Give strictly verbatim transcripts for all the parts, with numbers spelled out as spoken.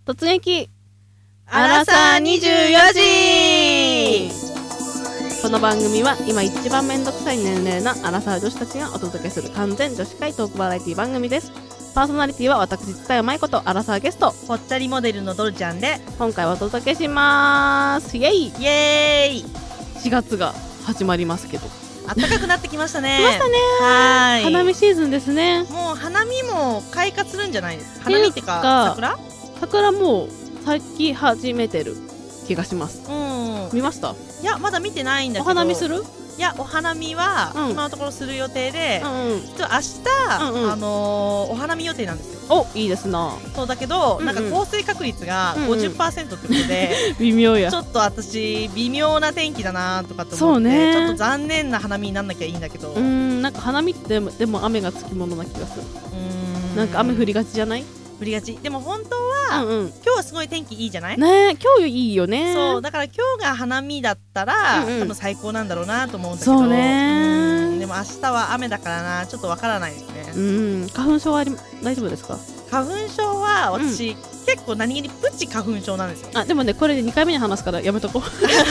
突撃アラサーにじゅうよじ。 この番組は今一番めんどくさい年齢なアラサー女子たちがお届けする完全女子会トークバラエティ番組です。パーソナリティは私蔦谷舞子とアラサーゲストぽっちゃりモデルのドルちゃんで今回お届けしまーす。イエイイエーイ。 しがつが始まりますけど暖かくなってきましたね来ましたねはーい。 花見シーズンですね。 もう花見も開花するんじゃないですか。花見ってか桜桜もう咲き始めてる気がします。 うん見ました？ いやまだ見てないんだけど。 お花見する？ いやお花見はうん今のところする予定で、 うんうん。 実は明日、 うんうんあのーお花見予定なんですよ。 お、いいですな。 そうだけど、 うんうんなんか降水確率がうんうんごじゅっパーセント ってことで、 微妙やちょっと私微妙な天気だなとかってそう思って、 ねちょっと残念な花見になんなきゃいいんだけど、 うーん、なんか花見ってでも雨がつきものな気がする。 うーんなんか雨降りがちじゃない？ 降りがち。でも本当は、 うんうん。 今日はすごい天気いいじゃない？ ねえ、今日いいよね。 そうだから今日が花見だったら、 うんうん多分最高なんだろうなと思うんだけど、 そうねうんでも明日は雨だからな、ちょっとわからないですね。 うん、花粉症はあり大丈夫ですか？ 花粉症は私、結構何気にプチ花粉症なんですよ。 あ、でもね、これでにかいめに話すからやめとこう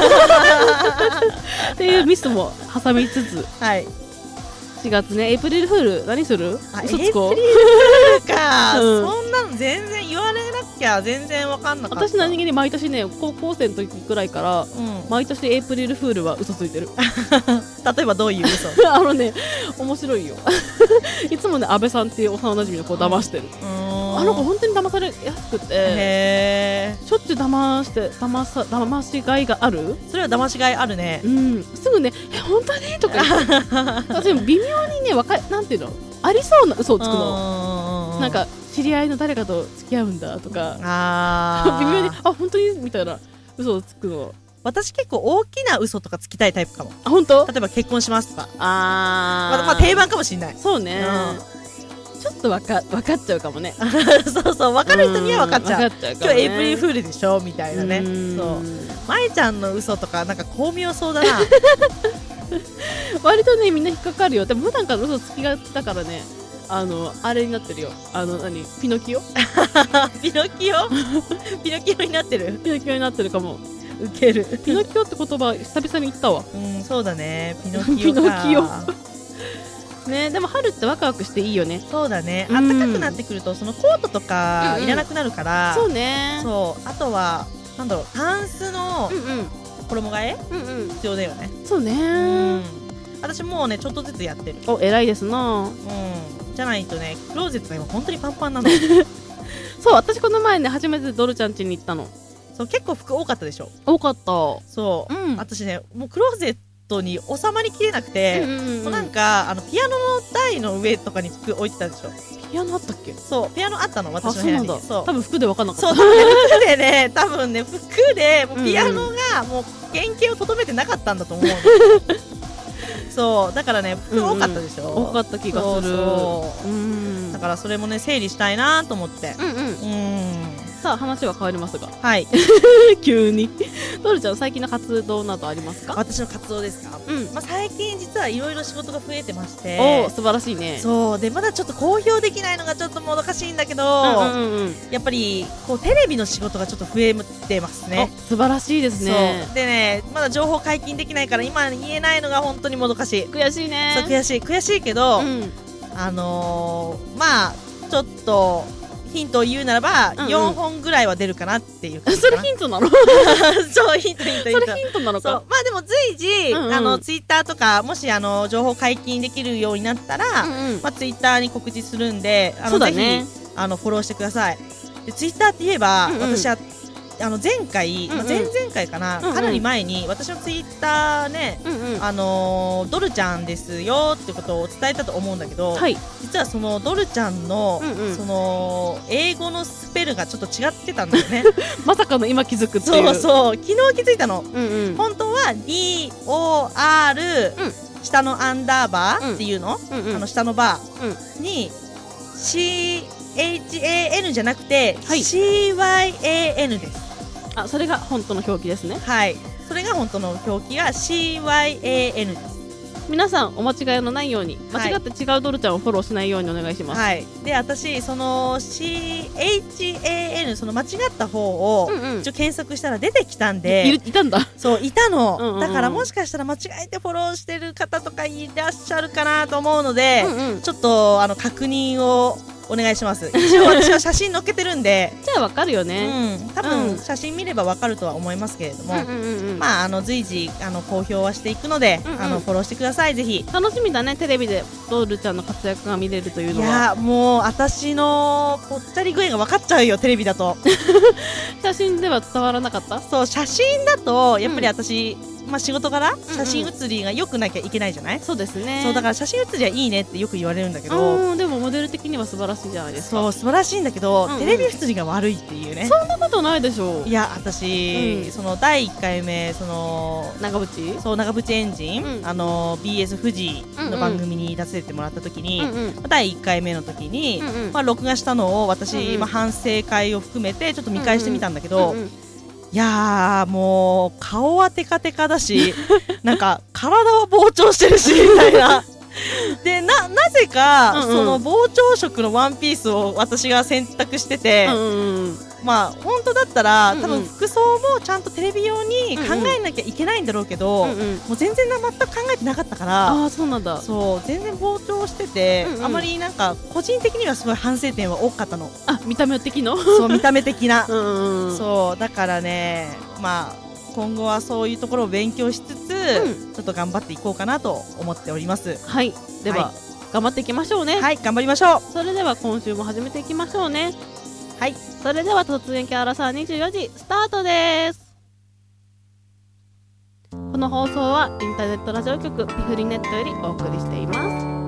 っていうミスも挟みつつはい。 しがつね、エイプリルフール何する？ あ嘘つこう。 エイプリルフールか、 うんそんなの全然言われなきゃ全然わかんなかった。 私何気に毎年ね、高校生の時くらいからうん、 毎年エイプリルフールは嘘ついてる例えばどういう嘘？ あのね、面白いよいつもね、安倍さんっていう幼馴染の子を騙してる、あの子本当に騙されやすくて、 へー、 しょっちゅう騙して騙さ騙しがいがある。 それは騙しがいあるね。 うん、すぐね、え、本当にとか言って私も微妙にね、わかなんていうの、ありそうな嘘をつくの。なんか知り合いの誰かと付き合うんだとか、 あ微妙に、 ーあ、本当にみたいな嘘をつくの。 私結構大きな嘘とかつきたいタイプかも。 あ、本当？ 例えば結婚しますとか、 あー、 まあ、まあ定番かもしれない。 そうね、 うちょっとわかわかっちゃうかもね。 そうそう、分かる人には分かっちゃう。 ん、分かっちゃうか今もね。 日エイプリルフールでしょみたいなね。 うんそう。まえちゃんの嘘とかなんか巧妙そうだな。 割とね、みんな引っかかるよ。でも普段から嘘つきがちだからね、あのあれになってるよ。あの何、ピノキオピノキオピノキオになってる。 ピノキオになってるかも。 ウケる。 ピノキオって言葉久々に言ったわ。 うん、そうだね。ピノキオか。 ピノキオね。でも春ってワクワクしていいよね。 そうだね。 うん暖かくなってくるとそのコートとかうんうんいらなくなるから。 そうね。 そう。あとはなんだろう、タンスのうんうん衣替えうんうん。 必要だよね。 そうねうー。 ん。私もうねちょっとずつやってる。 お、偉いですな。 うん。じゃないとね、クローゼットが今本当にパンパンなの。 そう、私この前ね、初めてドルちゃん家に行ったの。 そう、結構服多かったでしょ。 多かった。 そう。 うん。 私ね、もうクローゼットに収まりきれなくて、 うんうんうんもうなんかあのピアノの台の上とかに服置いてたでしょ。 ピアノあったっけ？ そう、ピアノあったの、 あ、 私の部屋に。 そうなんだ。 そう多分服で分かんなかそう、 った。 多分ね、服でね、多分ね、服で、もうピアノがもう原型をとどめてなかったんだと思うの。そう、だからね、服多かったでしょ。 多かった気がする。 そうそううん。 だからそれもね、整理したいなと思って。 うんうん。 うん。 さあ話は変わりますが、 はい。 急にドルちゃん最近の活動などありますか？ 私の活動ですか。 うん。 まあ、最近実はいろいろ仕事が増えてまして。 おー、素晴らしいね。 そうでまだちょっと公表できないのがちょっともどかしいんだけど、 うんうんうんうん。 やっぱりこうテレビの仕事がちょっと増えてますね。 お、素晴らしいですね。 そうでね、まだ情報解禁できないから今言えないのが本当にもどかしい。 悔しいね。 そう悔しい悔しいけど、 うん。 あのー、まあちょっとヒントを言うならば、 うんうんよんほんぐらいは出るかなっていう感じそかな。 れヒントなの？ そうヒントヒントヒント。 それヒントなのそうか？ まあでも随時、 うんうんあのツイッターとかもしあの情報解禁できるようになったら、 うんうん。 まあ、ツイッターに告知するんで、あのそうだねぜひあのフォローしてください。でツイッターって言えば、 うんうん私はあの前回、 うんうんまあ前々回かな、 うんうんかなり前に私のツイッターね、 うんうん。 あのードルちゃんですよってことを伝えたと思うんだけど、 はい。 実はそのドルちゃんの、 うんうんその英語のスペルがちょっと違ってたんだよね。 まさかの今気づくっていう。 そうそう、昨日気づいたの。 うんうん。 本当は ディーオーアール、 うん下のアンダーバーっていうの、 うんうん。 あの下のバうんーに シーエイチエーエヌ じゃなくて、 はいシーワイエーエヌ です。 あ、それが本当の表記ですね。 はい。それが本当の表記が シーワイエーエヌ です。 皆さんお間違いのないように、 はい間違って違うドルちゃんをフォローしないようにお願いします。 はいで私その シーエイチエーエヌ その間違った方をうんうん、 一応検索したら出てきたんいで、 るいたんだ。 そういたの、 うんうんうんだからもしかしたら間違えてフォローしてる方とかいらっしゃるかなと思うので、 うんうん、 ちょっとあの確認をお願いします。一応私は写真載っけてるんでじゃあわかるよね。 うん、多うん分写真見ればわかるとは思いますけれども、 うんうんうんうん、 まああの随時あの公表はしていくので、 うんうんあのフォローしてくださいぜひ。 楽しみだね、テレビでドルちゃんの活躍が見れるといういのは。 やもう私のぽっちゃり具合が分かっちゃうよテレビだと。 写真では伝わらなかった？ そう写真だとやっぱり私、まあ仕事柄ん写真写りが良くなきゃいけないじゃない、 そうですね。 そうだから写真写りはいいねってよく言われるんだけど、 うん、でもモデル的には素晴らしいじゃないですか。 そう素晴らしいんだけど、 うんうんテレビ写りが悪いっていうね。 そんなことないでしょう。 いや私、 うんそのだいいっかいめその長渕？ そう長渕エンジン、 うんあの ビーエス 富士の番組に出させてもらった時に、 うんうんだいいっかいめの時に、 うんうんまあ、録画したのを私、 うんうんまあ、反省会を含めてちょっと見返してみたんだけど、 うんうんいやーもう顔はテカテカだしなんか体は膨張してるしみたいなでななぜか、 うんうんその膨張色のワンピースを私が選択してて、 うんうんうん、 まあ本当だったら、 うんうん多分服装もちゃんとテレビ用に考えなきゃいけないんだろうけど、 うんうん、 もう全然な全く考えてなかったからああそうなんだ。 そう全然膨張してて、 うんうんあまりなんか個人的にはすごい反省点は多かったの。 あ、見た目的のそう見た目的なうんうんうん、 そうだからねまあ今後はそういうところを勉強しつつ、 うんちょっと頑張っていこうかなと思っております。 はい、では、 はい頑張っていきましょうね。 はい頑張りましょう。 それでは今週も始めていきましょうね。 はいそれでは突然キャラサーにじゅうよじスタートです。この放送はインターネットラジオ局ピフリネットよりお送りしています。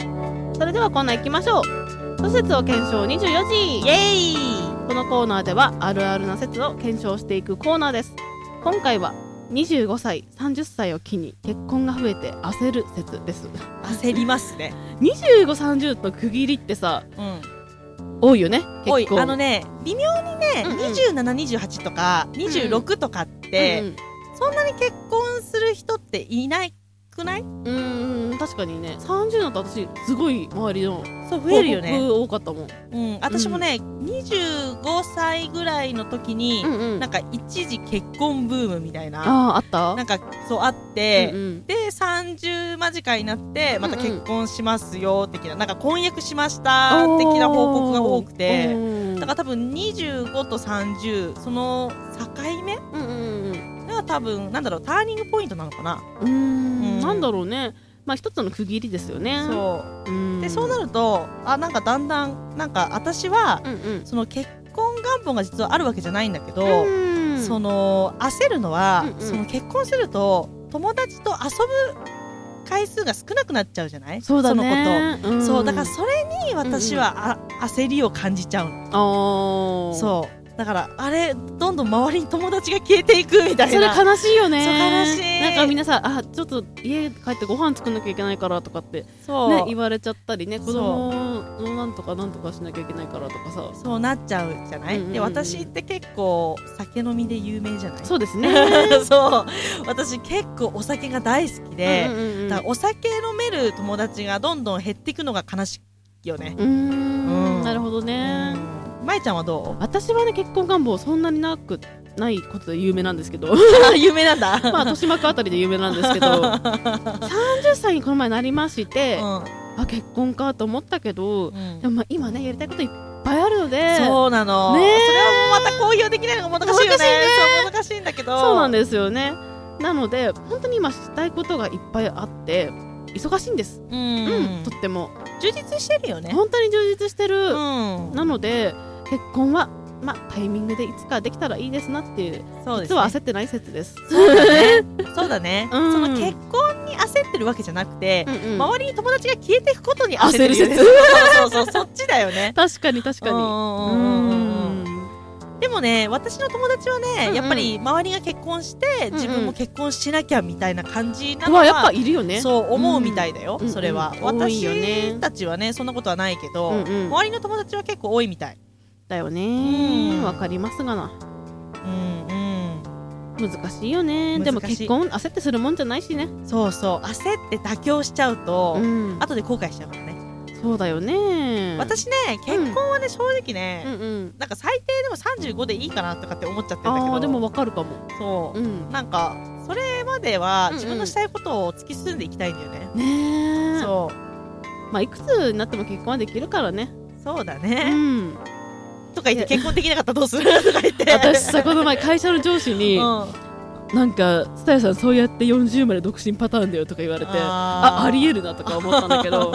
それではコーナー行きましょう。諸説を検証にじゅうよじ。 イエーイ。 このコーナーではあるあるな説を検証していくコーナーです。今回はにじゅうごさいさんじゅっさいを機に結婚が増えて焦る説です。 焦りますね。 にじゅうご、さんじゅうの区切りってさうん多いよね。 おい結構あのね微妙にね、 うんうんにじゅうなな、にじゅうはちとかにじゅうろくとかって、 うんうんそんなに結婚する人っていないくない？ うーん、確かにね、さんじゅうだと私すごい周りのそう増えるよね。 報告多かったもん。 うん私もね、にじゅうごさいぐらいの時に、 うんうん、 なんか一時結婚ブームみたいなあああったなんかそうあって、 うんうんでさんじゅう間近になってまた結婚しますよ的な、なんか婚約しました的な報告が多くて、だから多分にじゅうごとさんじゅうその境目うんうんうんが多分なんだろうターニングポイントなのかな。 うーんうんなんだろうね。まあ一つの区切りですよね。 そううんでそうなるとあなんかだんだんなんか私はうんうんその結婚願望が実はあるわけじゃないんだけど、 うんその焦るのは、 うんうんその結婚すると友達と遊ぶ回数が少なくなっちゃうじゃない？ そうだのね。 こと、 んそうだからそれに私は、あ焦りを感じちゃうの。 あーそうだからあれどんどん周りに友達が消えていくみたいな。 それ悲しいよね。 そう悲しいなんかみんなさ、あちょっと家帰ってご飯作んなきゃいけないからとかってそう、 ね言われちゃったりね、 そう子供のなんとかなんとかしなきゃいけないからとかさ。 そうなっちゃうじゃない、 うんうんうんで私って結構酒飲みで有名じゃない？ そうですね。 そう私結構お酒が大好きで、 うんうんうんだからお酒飲める友達がどんどん減っていくのが悲しいよね。 うーんうんなるほどね。 まいちゃんはどう？ 私はね結婚願望そんなになくないことで有名なんですけどあ有名なんだ。 まあ豊島区あたりで有名なんですけどさんじゅっさいにこの前なりまして、あ結婚かと思ったけど、 うんでもまあ今ねやりたいこといっぱいあるのでそうなの、 ねえそれはもうまた公表できないのが難しいよね。 難しいねそう難しいんだけどそうなんですよね。なので本当に今したいことがいっぱいあって忙しいんです、 うん、 うん、とっても充実してるよね。 本当に充実してる、 うんなので結婚はまあタイミングでいつかできたらいいですなっていう、 そうですね実は焦ってない説です。 そうだねそうだね、 うんその結婚に焦ってるわけじゃなくて、 うんうん周りに友達が消えていくことに焦ってるよね。 焦るそうそうそうそっちだよね。 確かに確かに。 うんうんうんうんうんでもね私の友達はね、 うんうんやっぱり周りが結婚して、 うんうん自分も結婚しなきゃみたいな感じなうわのはやっぱいるよね。 そう思うみたいだよ、 うんそれは、 うんうん多いよね私たちはねそんなことはないけど、 うんうん周りの友達は結構多いみたい。 だようね。 んわかりますがな。 うんうん難しいよね。でも結婚焦ってするもんじゃないしね。 そうそう、焦って妥協しちゃうと、うん、後で後悔しちゃうからね。 そうだよね。 私ね、結婚はね、うん、正直ね、うんうん、なんか最低でもさんじゅうごでいいかなとかって思っちゃってるんだけど。 あでもわかるかも。 そう、うん、なんかそれまでは自分のしたいことを突き進んでいきたいんだよね。 うんうん、ねえ。 そうまあいくつになっても結婚はできるからね。 そうだね、うん、とか言って結婚できなかったらどうするとか言って私さこの前会社の上司に、うん、なんかスタヤさんそうやってよんじゅうまで独身パターンだよとか言われて、ああ、ありえるなとか思ったんだけど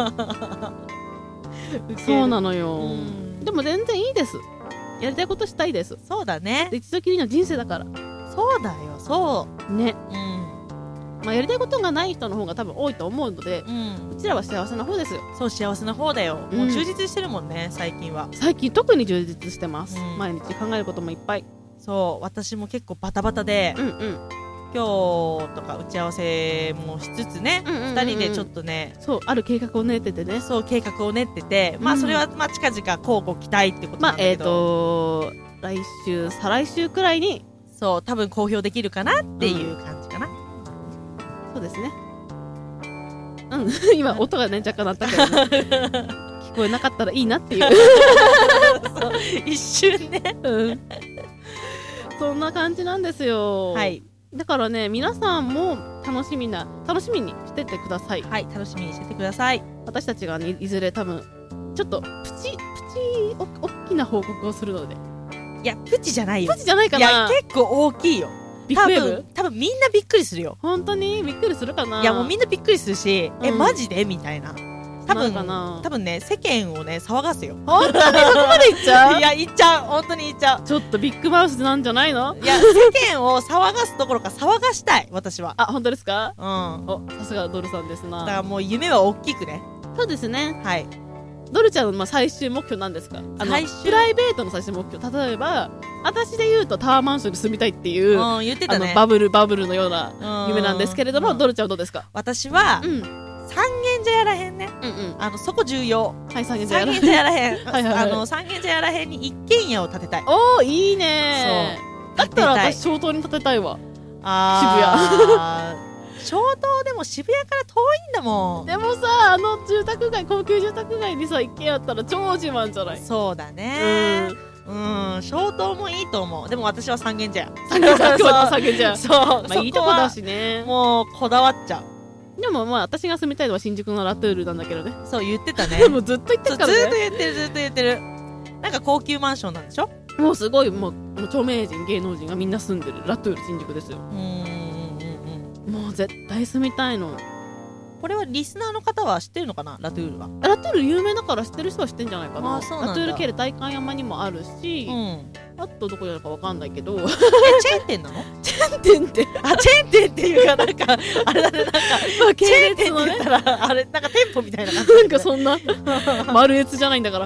そうなのよ、うん、でも全然いいです。やりたいことしたいです。 そうだね。 一度きりの人生だから。 そうだよ、そうね、うんまあ、やりたいことがない人の方が多分多いと思うので、うん、うちらは幸せな方ですよ。 そう、幸せな方だよ、うん、もう充実してるもんね最近は。 最近特に充実してます、うん、毎日考えることもいっぱい。 そう、私も結構バタバタで、うんうん、今日とか打ち合わせもしつつね、うんうんうんうん、ふたりでちょっとね、 そうある計画を練っててね。 そう計画を練ってて、うん、まあそれはまあ近々交互期待ってことなんだけど、 まあ、えーと来週再来週くらいにそう多分公表できるかなっていう感じかな、うん、 そうですね。うん今音がね若干鳴ったけど、ね、聞こえなかったらいいなっていうそう一瞬ね、 うん、そんな感じなんですよ。はい。だからね、皆さんも楽しみな楽しみにしててください。 はい、楽しみにしててください。 私たちがね、いずれ多分ちょっとプチプチお大きな報告をするので。 いや、プチじゃないよ。 プチじゃないかな。 いや、結構大きいよ。 ビッグウェーブ？ 多分みんなびっくりするよ。 本当にびっくりするかな。 いや、もうみんなびっくりするし、うん、えマジでみたいな。多分かな。 多分ね、世間をね騒がすよ。 本当にそこまで言っちゃう？ いや、言っちゃう。本当に言っちゃう。 ちょっとビッグマウスなんじゃないの？ いや、世間を騒がすどころか騒がしたい私は。 あ、本当ですか？ うん。 お、さすがドルさんですな。 だからもう夢は大きくね。 そうですね。 はい。 ドルちゃんのまあ最終目標なんですか？あの最終プライベートの最終目標、例えば私で言うとタワーマンションに住みたいっていう、 うん、言ってたね、 あのバブルバブルのような夢なんですけれども、うん、ドルちゃんはどうですか？ 私は、うん、三軒茶屋らへんね、うんうん、あのそこ重要。 はい、三軒茶屋らへんはいはい、はい、あの三軒茶屋らへんに一軒家を建てたい。 おー、いいねー。だったら私小東に建てたいわ。 あ渋谷小東でも渋谷から遠いんだもん。 でもさ、あの住宅街、高級住宅街にさ一軒あったら超自慢じゃない？ そうだね、うん、うん、小東もいいと思う。でも私は三軒茶屋。 三軒茶屋三軒茶屋。そう、まあ、いいとこだしね。 もうこだわっちゃう。 でもまあ私が住みたいのは新宿のラトゥールなんだけどね。 そう言ってたね。 もうずっと言ってるからね。 ずっと言ってるずっと言ってる。なんか高級マンションなんでしょ？ もうすごい、もう、もう著名人芸能人がみんな住んでるラトゥール新宿ですよ。 うん、 もう絶対住みたいの。 これはリスナーの方は知ってるのかな？ラトゥールは。 ラトゥール有名だから知ってる人は知ってるんじゃないかな。 あ、そうなんだ。 ラトゥール系で代官山にもあるし、うん、あとどこにあるかわかんないけど。え、 チェーン店なの？ チェーン店って。 あ、チェーン店っていうかなんかあれだね、なんか、まあ、チェーン店って言ったらあれなんか店舗みたいな感じ、ね。 なんかそんな丸越じゃないんだから。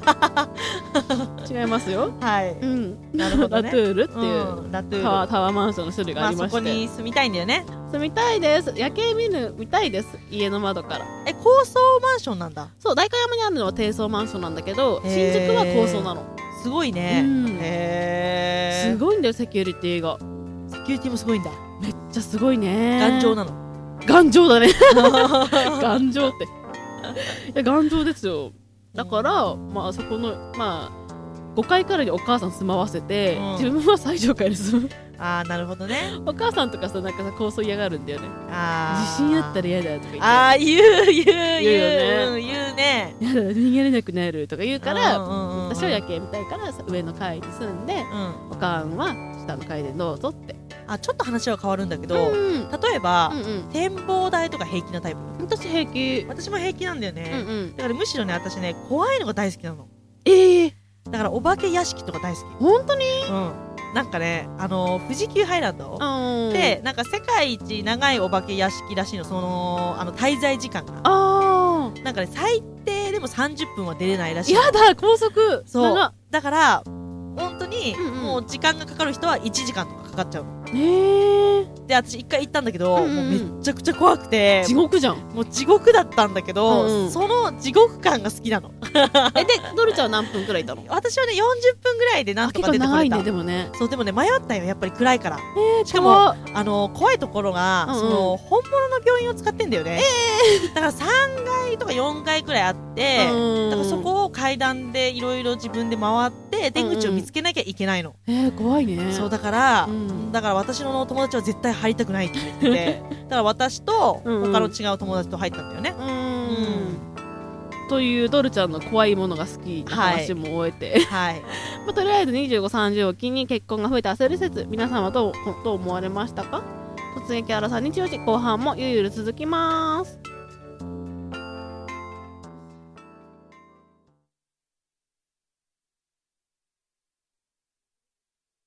違いますよ。 はい。 うん。なるほどね。ラトゥールっていう、うん、 ラトゥールタワータワーマンションの種類がありまして、 まあ、そこに住みたいんだよね。 住みたいです。夜景見る見たいです。家の窓から。 え、高層マンションなんだ。 そう、代官山にあるのは低層マンションなんだけど、新宿は高層なの。 すごいね。うん、へー。すごいんだよ、セキュリティが。 セキュリティもすごいんだ。 めっちゃすごいね。 頑丈なの？ 頑丈だね。頑丈って。いや、頑丈ですよ。だから、うん、まあそこのまあごかいからにお母さん住まわせて、うん、自分は最上階に住む。 あー、なるほどね。 お母さんとかさ、なんかさ、高層嫌がるんだよね。あ、地震あったら嫌だとか言って。 あー、言う言う言う言うよね。 言うね。 やだ、逃げれなくなるとか言うから、うんうんうんうん、私は夜景みたいから上の階に住んで、うん、おかんは下の階でどうぞって。 あ、ちょっと話は変わるんだけど、うん、例えば、うんうん、展望台とか平気なタイプ？ 私平気。 私も平気なんだよね、うんうん、だからむしろね、私ね、怖いのが大好きなの。 えー、 だからお化け屋敷とか大好き。 本当に？ うん。なんかね、あの富士急ハイランドで、なんか世界一長いお化け屋敷らしいの、そのあの滞在時間が。あー、なんかね、最低でもさんじゅっぷんは出れないらしい。 やだ、高速。 そう。だから本当に、うんうん、もう時間がかかる人はいちじかんとかかかっちゃうの。 へえ。 で私一回行ったんだけど、 うんうんうんもうめっちゃくちゃ怖くて地獄じゃん。 もう地獄だったんだけど、 うんうんその地獄感が好きなの。 え、で、ドルちゃんは何分くらいいたの？ 私はねよんじゅっぷんぐらいでなんあ、 と結か出てこれた。 構長いね、でもね。 そうでもね迷ったよ、やっぱり暗いから。 えー、 しかも怖っあの怖いところが、 うんうんその本物の病院を使ってんだよね。だからさんがいとかよんかいくらいあって、 うんだからそこを階段でいろいろ自分で回って出口を見つけなきゃいけないの。 えー、怖いね。 そうだから、 うんだから私の友達は絶対入りたくないって言っててだから私と他の違う友達と入ったんだよね。 うーん。というドルちゃんの怖いものが好きな話も終えて、 はいまあ、とりあえずにじゅうご、さんじゅうを機に結婚が増えて焦る説、皆さんはどうどう思われましたか？突撃アラサー日曜日後半もゆるゆる続きます。